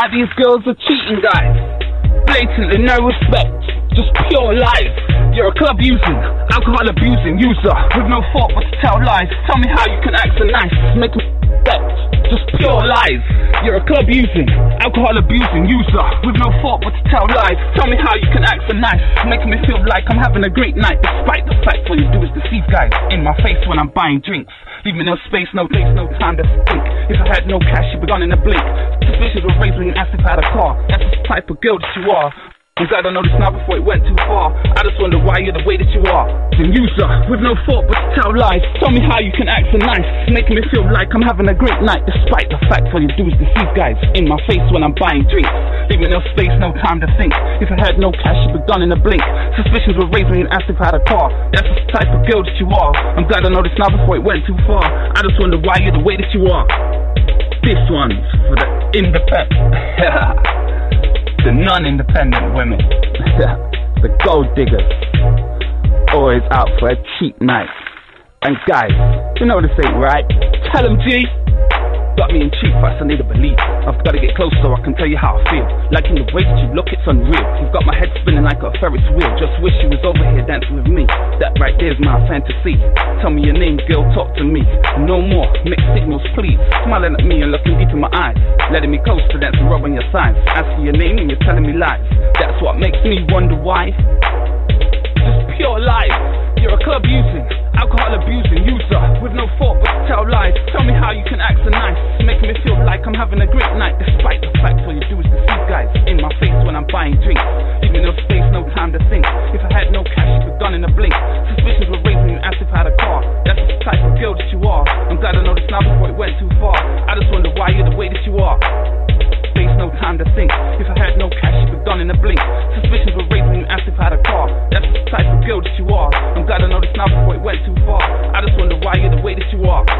Why these girls are cheating, guys? Blatantly no respect, just pure lies. You're a club using, alcohol abusing user with no thought but to tell lies. Tell me how you can act so nice, make me respect, just pure lies. You're a club using, alcohol abusing user with no thought but to tell lies. Tell me how you can act so nice, making me feel like I'm having a great night, despite the fact all you do is deceive guys in my face when I'm buying drinks. Leave me no space, no place, no time to think. If I had no cash, you'd be gone in a blink. Suspicions were raised when you asked if I had a car. That's the type of girl that you are. I'm glad I know this now before it went too far. I just wonder why you're the way that you are. An user with no thought but to tell lies. Tell me how you can act so nice, making me feel like I'm having a great night, despite the fact all you do is deceive guys in my face when I'm buying drinks. Leave me no space, no time to think. If I had no cash, you'd be gone in a blink. Suspicions were raised when you asked if I had a car. That's the type of girl that you are. I'm glad I know this now before it went too far. I just wonder why you're the way that you are. This one's for the independent. The non-independent women, the gold diggers, always out for a cheap night. And guys, you know this ain't right. Tell them, G. Got me in cheap fast, I need to believe. I've got to get close so I can tell you how I feel. Like in the way that you look, it's unreal. You've got my head spinning like a Ferris wheel. Just wish you was over here dancing with me. That right there's my fantasy. Tell me your name, girl, talk to me. No more mixed signals, please. Smiling at me and looking deep in my eyes, letting me close to dance and rub on your sides. Asking your name and you're telling me lies. That's what makes me wonder why. Just pure lies. You're a club using, alcohol abusing user with no thought but to tell lies. Tell me how you can act so nice, making me feel like I'm having a great night, despite the fact all you do is deceive guys in my face when I'm buying drinks. Leave me no space, no time to think. If I had no cash, you'd be gone in a blink. Suspicions were raised when you asked if I had a car. That's the type of girl that you are. I'm glad I know this now before it went too far. I just wonder why you're the way that you are. Space, no time to think. If I had no cash, you'd be gone in a blink. Suspicions were raised when you asked if I had a car. That's the type of girl that you are. I'm glad I know this now before it went too far. I just wonder why you're the way that you are.